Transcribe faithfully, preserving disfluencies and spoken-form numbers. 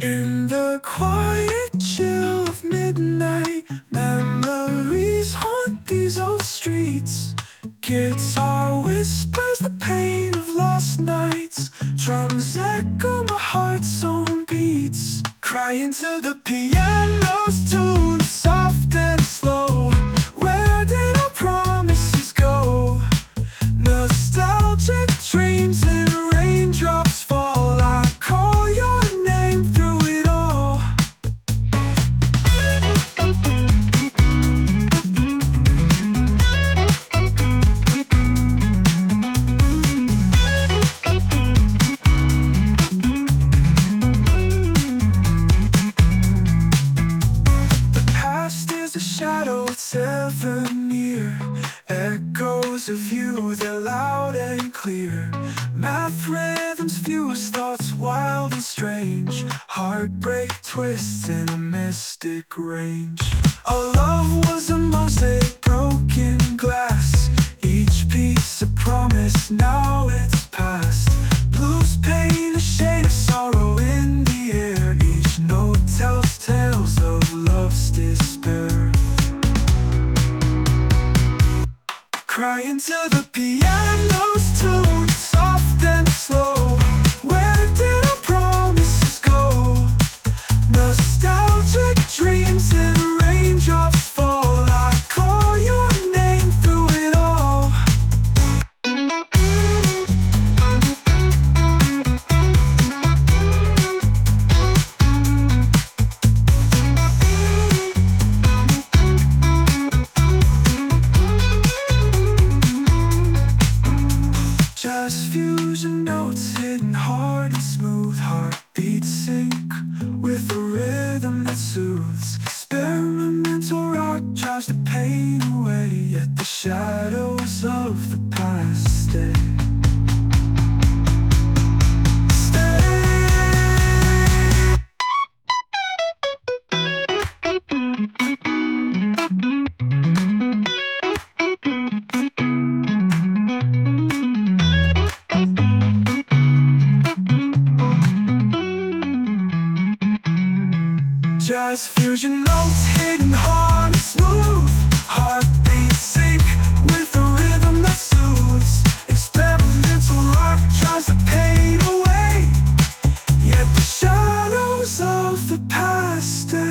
In the quiet chill of midnight, memories haunt these old streets. Guitar whispers the pain of lost nights. Drums echo my heart's own beats. Crying to the piano's tune, soft and slow. Where did our promises go? Nostalgic dreams and raindrops fall. I call your name through it all. The past is a shadow, it's ever near. Echoes of you, they're loud and clear. Math rhythms fuse thoughts wild and strange. Heartbreak twists in a mystic range. Our love was a mosaic, broken glass. Each piece a promise, now it's past. Blues paint a shade of sorrow in the air. Each note tells tales of love's despair. Crying to the piano's tune, soft and slow. Where did our promises go? Nostalgic dreams and raindrops fall. I call your name through it all. Just fusion notes hitting hard and smooth. Heartbeats sync with a rhythm that soothes. Experimental rock drives the pain away, yet the shadows of the past stay. Jazz fusion notes hitting hard and smooth. Heartbeats sync with a rhythm that soothes. Experimental rock drives the pain away, yet the shadows of the past stay.